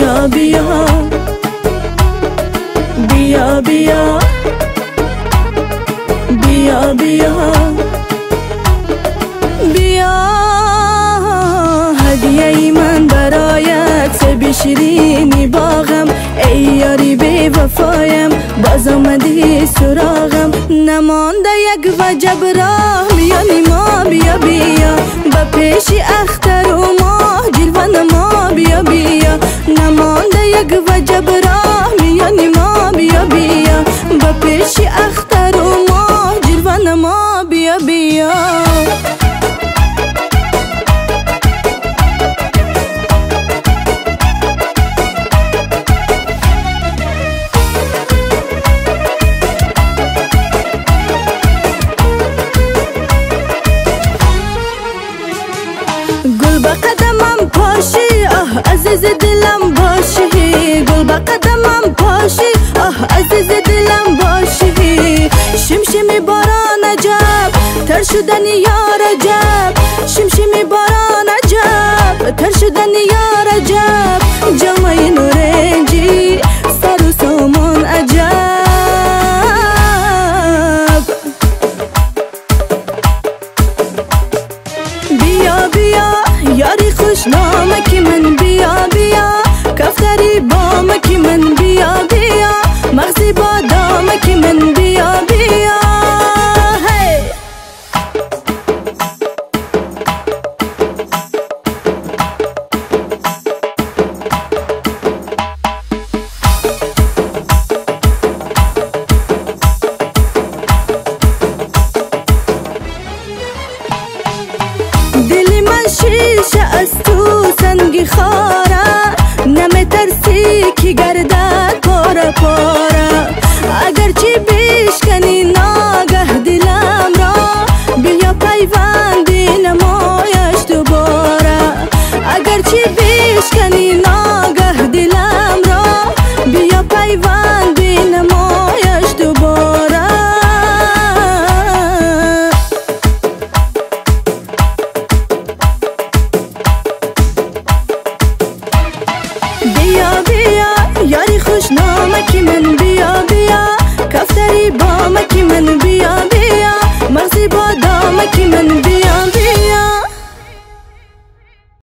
بیا بیا بیا بیا بیا بیا بیا هدیه من برایت سبی شیرینی باغم ای یاری بی وفایم باز آمدی سراغم نمانده یک وجب راه میانی ما بیا بیا با پیشی اختر و ماه جلوه نما بیا بیا نمانده یک وجب راه میانی ما بیا بیا با پیشی اختر و ماه جلوه نما بیا بیا گل با قدمم پاشی آه عزیز دلم باشی گل با قدمم پاشی آه عزیز دلم باشی شمشمی باران عجب تر شدنی یار عجب شمشمی باران عجب تر شدنی یار عجب جامعه نورنجی سر و سامان عجب بیا بیا یاری خوش نامکی من بیا بیا کفتری بامکی من بیا بیا مغزی بادامکی من بیا بیا هی دلی من شیشه از تو سنگی خاره نمی ترسی که گردد پاره پاره اگرچه بشکنی ناگه دلم را بیا پیوندی نمایش دوباره اگرچه بشکنی ناگه دلم را بیا پیوندی نمایش دوباره بیا بیا یاری خوش نامکی من بیا بیا کفتری بامکی من بیا بیا مغزی بادامکی من بیا بیا